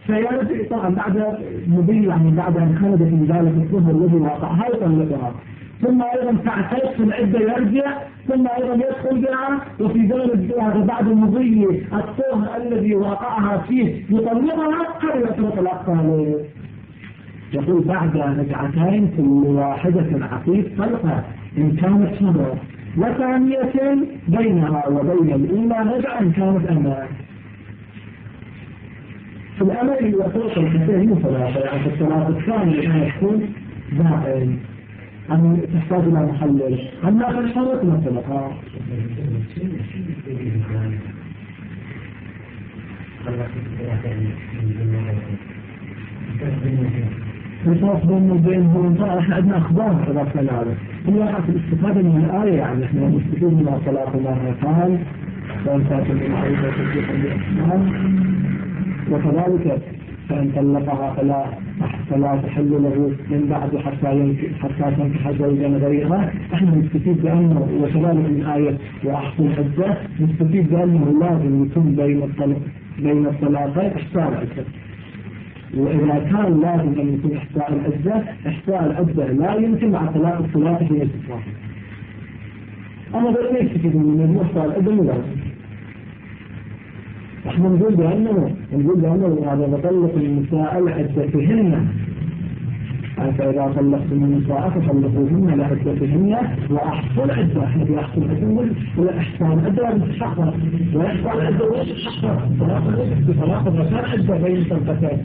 سيرجع طبعا بعد مضي يعني بعد أن خرج في ذلك الطهر الذي وقعها يطلقها، ثم أيضا تعتاد في العدة يرجع، ثم أيضا يدخل بها، وفي ذلك بعد المضي الطهر الذي وقعها فيه يطلقها، هذا يعتبر طلاق ثاني. يقول بعد رجعتين كل واحدة عقيد طلقة إن كانت حرة، وثانية بينها وبين الأولى رجعة إن كانت أمان. في الأمل يطلق الحسين ثلاثة، يعني في الثلاثة الثانية أن يكون باقين أن تحتاج إلى محلل، أما في الحرة مثلها الفرق بين وبينهم ترى احنا عندنا اخبار اذا كان هذا هي في الاستفاده من الايه، يعني احنا نستفيد من الصلاه مرتان وان كانت المعرفه تصديق بالاحسان، وكذلك فان طلقها فلا فلا تحل له من بعد حتى حتى تنكح زوجا غيرها. احنا نستفيد بانه وكذلك من ايه واحصوا العده نستفيد بانه لازم يكون بين الطلق بين الطلاقين احصاء العده، وإذا كان لازم أن يكون إحصاء العدة، إحصاء العدة لا يمكن مع طلاق الثلاثة في الاستثناء. أنا بقول ليش كذا من إحصاء العدة مو لازم. إحنا نقول بأنه نقول بأنه هذا بطلق النساء العدتهن، فإذا طلقتم النساء فطلقوهن لعدتهن وأحصوا العدة. إحنا بأحصوا العدة ولا إحصاء العدة مستحقة، وإحصاء العدة مستحقة بطلاق الرسال عدة بين طلقتين.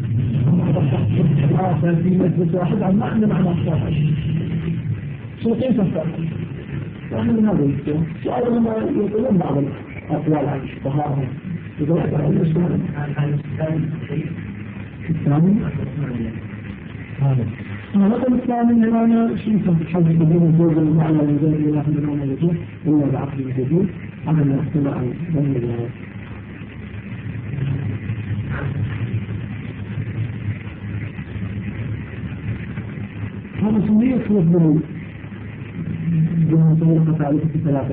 آخر في مجلس واحد عن معنى معنى الصحيح شو كيف تفعل؟ نحن من هذا الشيء سؤال لما يقولون بعض الأقوال عن الشفهاء إذا واحد عن الإسلام الثاني هذا هذا الثاني أنا شو كنت حاجة بدون زوج المعنى الذي لا يأخذ منهم الوجوه إلا بعقل الجديد على الاختلاع بين الجواب. هذا سمية يخلص بهم بمطورة تعليق في ثلاثة.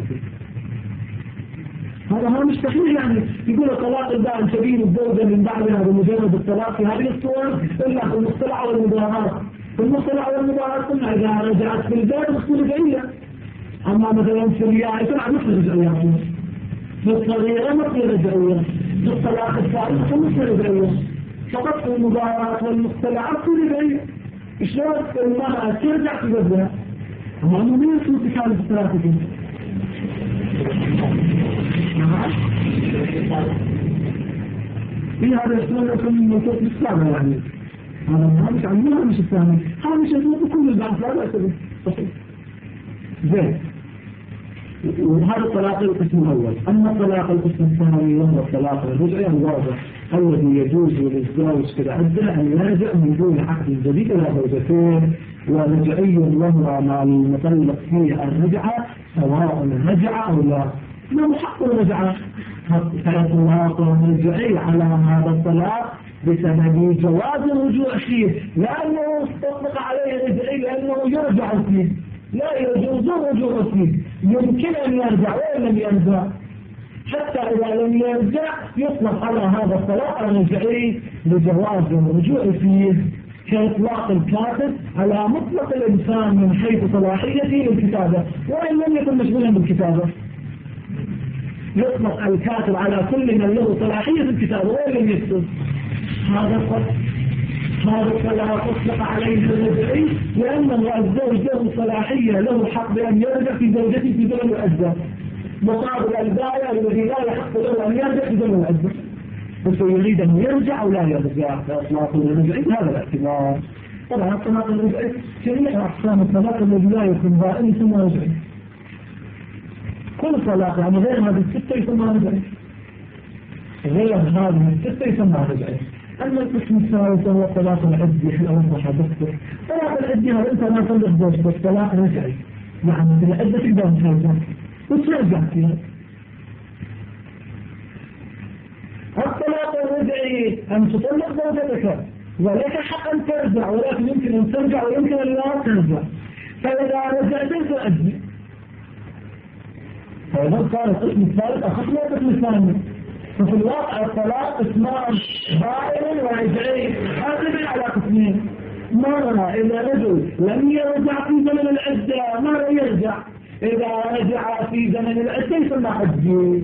هذا هو مش صحيح، يعني يقول الطلاق الدائم سبيل الزوجة من بعدها بمجرد الطلاق في هذه الصور إلا في المصطلح والمضاهات. في المصطلح والمضاهات قلنا إذا رجعت في البيت مختلف رجعية، أما مثلا في الرياء تلعب مثل رجعية، في الصغيرة مثل رجعية، في الطلاق الثالث مثل رجعية، فقط في المضاهات والمصطلحات كل رجعية. شلون المرأة ترجع في بدها؟ أما أنه مين يسوي تكاليف الثلاثة دي؟ في هذا يسمون لكم موثوق بالإسلام، يعني هذا مش عن منها مش الثاني، هذا مش يسمون كل البعض لا بأس به. زين، وهذا الطلاق القسم الأول. أما الطلاق القسم الثاني وهو الطلاق الرجعي الواضح الذي يجوز للزوج في العدة أن يرجع من دون عقد جديد إلى زوجتين، ورجعي وهو ما المطلق فيه الرجعة سواء رجع أو لا، ما حق الرجعة فيطلق الرجعي على هذا الطلاق بسبب جواز الرجوع فيه، لأنه استطلق عليه الرجعي لأنه يرجع فيه، لا يجوز الرجوع فيه، يمكن أن يرجع وإن لم يرجع، حتى إذا لم يرجع يطلق على هذا الطلاق الرجعي لجواز الرجوع فيه، كإطلاق الكاتب على مطلق الإنسان من حيث صلاحيته للكتابة وإن لم يكن مشغولا بالكتابة. يطلق الكاتب على كل من له صلاحية الكتابة وإن لم يكتب. هذا الطلاق هذا الطلاق أطلق عليه الرجعي لأن الزوج له صلاحية، له حق بأن يرجع في زوجته في زمن العدة، مقابل البائع الذي لا يحق له أن يرجع في زمن العدة، بس يريد أن يرجع أو لا يرجع. فإطلاق الرجعي هذا الاعتبار. طبعا الطلاق الرجعي جميع أقسام الطلاق الذي لا يكون بائن ثم رجعي، كل طلاق يعني غير هذه الستة يسمى رجعي، غير هذه الستة يسمى رجعي. أما القسم الثالث هو طلاق العدة في أوضح دكتور. طلاق العدة هو أنت ما تطلق زوجتك، بس طلاق رجعي يعني في العدة تقدر ترجع وترجع فيها. الطلاق الرجعي أن تطلق زوجتك ولك حق أن ترجع، ولكن يمكن أن ترجع ويمكن أن لا ترجع، فإذا رجعت فأجل. فإذا كان القسم الثالث أخذ من القسم الثاني، ففي الواقع الطلاق اسمان بائن ورجعي قادم على قسمين. مرة إذا رجل لم يرجع في زمن العدة إذا رجع في زمن العدة يسمى عدي.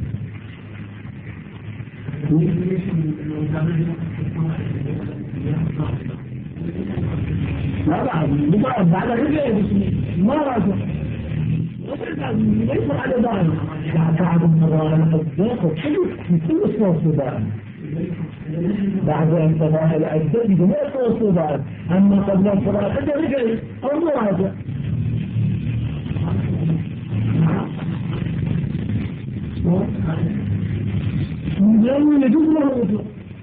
لا بعد مجرد بعد رجع ما راجع ليس على ذلك بعد المرارة الضغط في كل الصوت بعد بعد انتهاء العدة بجميع الصوت بعد أما قبل انتهاء العدة رجع أو مراجع. لأنه يجوز له الرجوع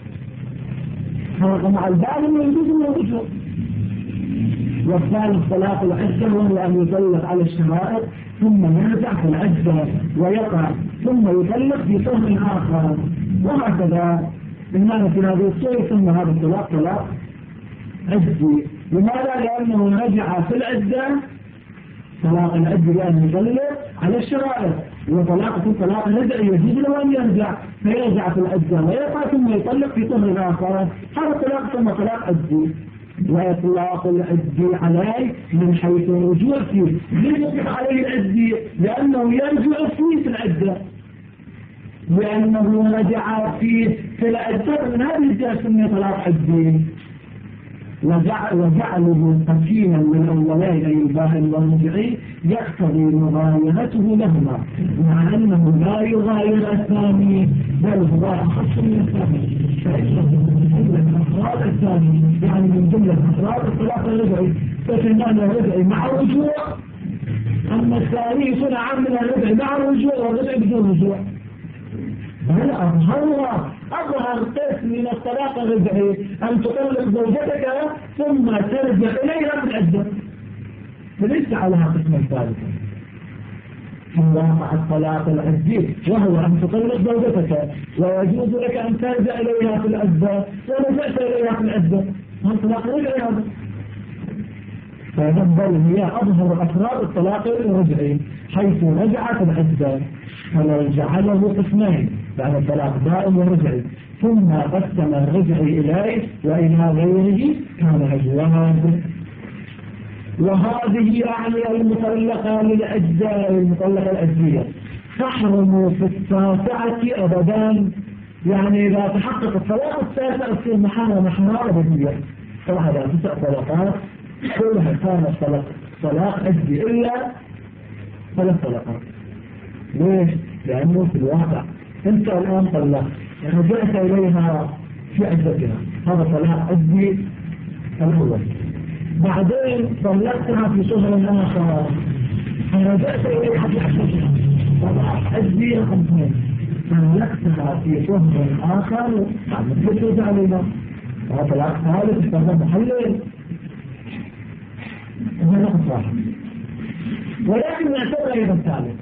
هذا مع البعض أنه يجوز له الرجوع. والثالث طلاق العدة وهو أن يطلق على الشرائط ثم يرجع في العدة ويقع ثم يطلق في طهر آخر وهكذا. بمعنى في هذه الصورة ثم هذا الطلاق طلاق عدي. لماذا؟ لأنه رجع في العدة طلاق العدة بأن يطلق على الشرائط، وطلاق في طلاق رجعي يجوز له أن يرجع فيرجع في العدة ويقع ثم يطلق في طهر آخر. هذا طلاق ثم طلاق عدي. وإطلاق العدي عليه من حيث الرجوع فيه. ليه يطلق عليه العدي؟ لأنه يرجع فيه في العدة، لأنه رجع فيه في العدة. من هذه الجهة سمي طلاق عدي. وجعله قسيما من أولين أي الباهن والرجعي يقتضي مغايرته لهما، مع أنه لا يغاير الثاني بل هو أخص من الثاني. فإنه من جملة أفراد الثاني يعني من جملة أفراد الطلاق الرجعي فكمان الرجعي مع الرجوع، أما الثاني يكون عام من الرجعي مع الرجوع والرجعي بدون رجوع. هل أظهر أظهر قسم من الطلاق الرجعي أن تطلق زوجتك ثم ترجع إليها في العدة، فليس عليها قسم ثالث في واقع الطلاق العدي، وهو أن تطلق زوجتك ويجوز لك أن ترجع إليها في العدة ورجعت إليها في العدة. هل طلاق رجعي هذا؟ فنبل هي أظهر أفراد الطلاق الرجعي حيث رجعت العدة، فلو جعله قسمين بعد الطلاق دائم ورجعي ثم قسم الرجعي إليه وإلى غيره كان أجواب. وهذه يعني المطلقة للأجزاء المطلقة الأجزية تحرم في التاسعة أبدا، يعني إذا تحقق الطلاق التاسع في محرم حرام أبدية. طبعا هذا تسع طلاقات كلها كانت طلاق طلاق أجزي إلا ثلاث طلاقات. ليش؟ لأنه في الواقع أنت الآن طلقت رجعت إليها في عدتها، هذا طلاق أجزي الأول. بعدين طلقتها في شهر آخر فرجعت إليها في عدتها، طلاق أجزي رقم اثنين. طلقتها في شهر آخر بعد ما ترجع إليها، هذا طلاق ثالث يسمى محلل. هذا رقم واحد. ولكن نعتبر أيضا ثالث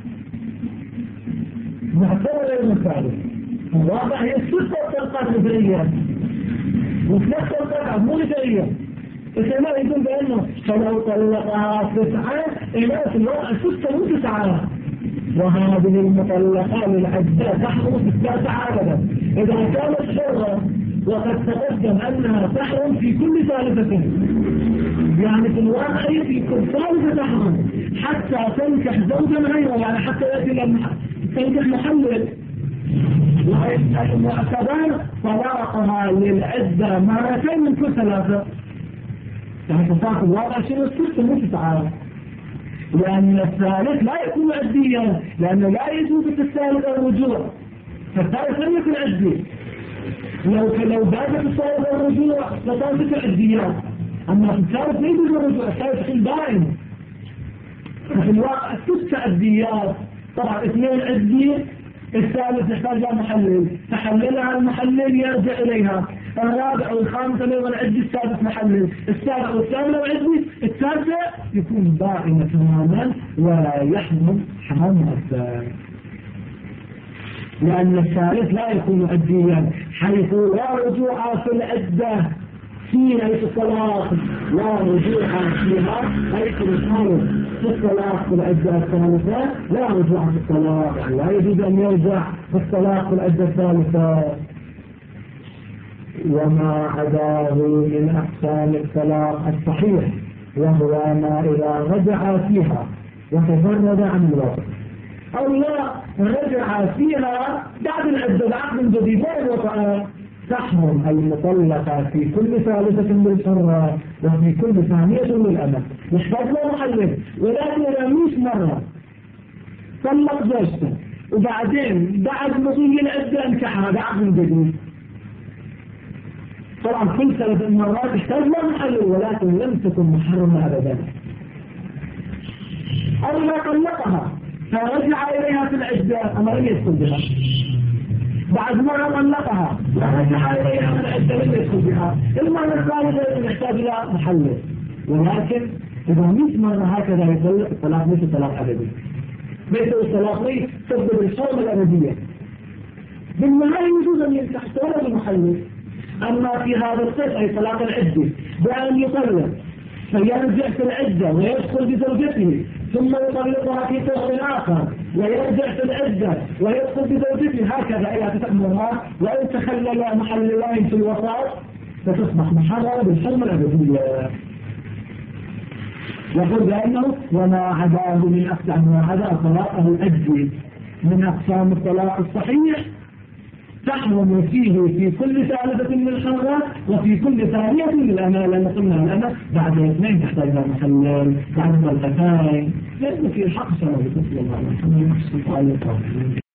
نعتبر أيضا ثالث الواقع هي ستة طلقات رجعية وثلاث طلقات مو رجعية. السماء يقول بأنه فلو طلقها تسعة إلى في الواقع ستة وتسعة، وهذه المطلقات للعدة تحرم في التاسعة أبدا إذا كانت حرة، وقد تقدم أنها تحرم في كل ثالثة، يعني في الواقع في كل ثالثة تحرم حتى تنكح زوجا غيره، يعني حتى يأتي لها تنكح محلل. وكذلك طلاقها للعدة مرتين من كل ثلاثة، يعني تصاف الواقع شنو ستة مو تسعة، لأن الثالث لا يكون عديا لأنه لا يجوز في الثالث الرجوع، فالثالث لم يكن عدي. لو لو بادت الثالث الرجوع لصارت عديات، أما في الثالث لا يجوز الرجوع، الثالث يكون دائم. ففي الواقع ست عديات، طبعا اثنين عدي، الثالث يحتاج إلى محلل، تحللها المحلل يرجع إليها، الرابع والخامس أيضا عدي، السادس محلل، السابع والثامن عدي، التاسع يكون دائما تماما ولا يحمل حرام الثالث، لأن الثالث لا يكون عديا حيث لا رجوع في العدة فيها في الطلاق، لا رجوع فيها حيث الثالث في الطلاق في العدة الثالثة لا رجوع في الطلاق، يعني لا يجوز أن يرجع في الطلاق في العدة الثالثة. وما عداه من أقسام الطلاق الصحيح وهو ما إذا رجع فيها وتفرد عن الوطن، أو لا رجع فيها بعد العدة بعقد جديد وطأ، تحرم المطلقة في كل ثالثة للحرة وفي كل ثانية للأمة. يحتاج له محلل، ولكن إذا مئة مرة طلق زوجته وبعدين بعد مضي العدة انكحها بعقد جديد، طبعا كل ثلاث مرات يحتاج له محلل، ولكن لم تكن محرمة أبدا. أو ما طلقها فرجع إليها في العدة أما لم يدخل بها، بعد مرة طلقها ورجع إليها في العدة لم يدخل بها، المرة الثالثة يحتاج إلى محلل. ولكن إذا مئة مرة هكذا يطلق الطلاق ليس طلاق أبدي، ليس الطلاق ليس تبدو بالحرمة الأبدية، بالنهاية يجوز أن ينكح ولا بمحلل. أما في هذا القسم أي طلاق العدة بأن يطلق فيرجع في العدة ويدخل بزوجته ثم يطلقها في طهر آخر ويرجع في العدة ويدخل بزوجته، هكذا إلى تتمرها، وإن تخلل محللين في الوسط فتصبح محرمة بالحرمة الأبدية. يقول بأنه وما عداه من أقسام ما عدا طلاقه الأجزي من أقسام الطلاق الصحيح تحرم فيه في كل ثالثة من الحرة وفي كل ثانية من الأمة، لأن قلنا الأمة بعد اثنين تحتاج محلل بعد طلقتين، لأن في الحق سنة بسم الله الرحمن الرحيم.